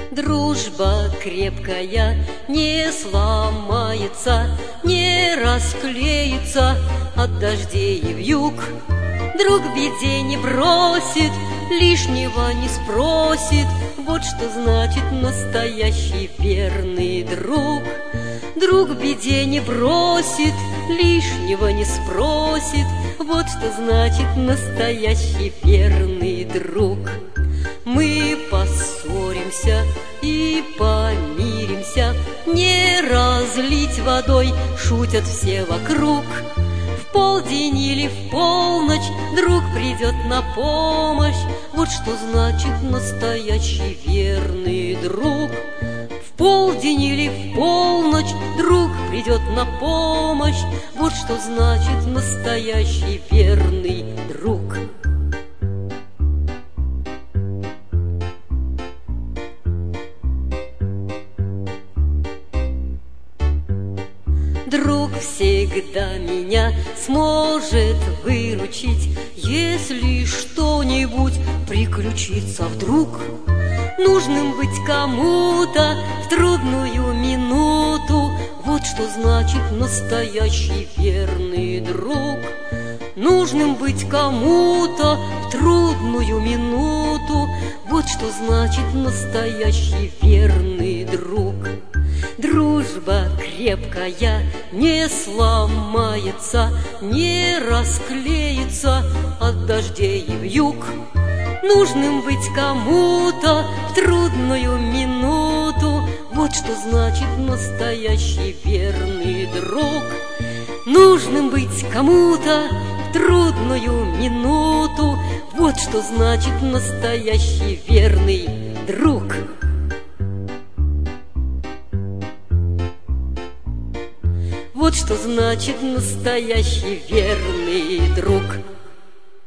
Дружба крепкая не сломается, не расклеится от дождей и вьюг. Друг в беде не бросит, лишнего не спросит. Вот что значит настоящий верный друг. Друг в беде не бросит, лишнего не спросит. Вот что значит настоящий верный друг. Мы поссоримся и помиримся, не разлить водой, шутят все вокруг. В полдень или в полночь друг придет на помощь. Вот что значит настоящий верный друг. В полдень или в полночь друг придет на помощь. Вот что значит настоящий верный друг. Друг всегда меня сможет выручить, если что-нибудь приключится вдруг. Нужным быть кому-то в трудную минуту, вот что значит настоящий верный друг. Нужным быть кому-то в трудную минуту, вот что значит настоящий верный друг. Дружба крепкая не сломается, не расклеится от дождей и вьюг. Нужным быть кому-то в трудную минуту, вот что значит настоящий верный друг. Нужным быть кому-то в трудную минуту, вот что значит настоящий верный друг. Вот что значит настоящий верный друг.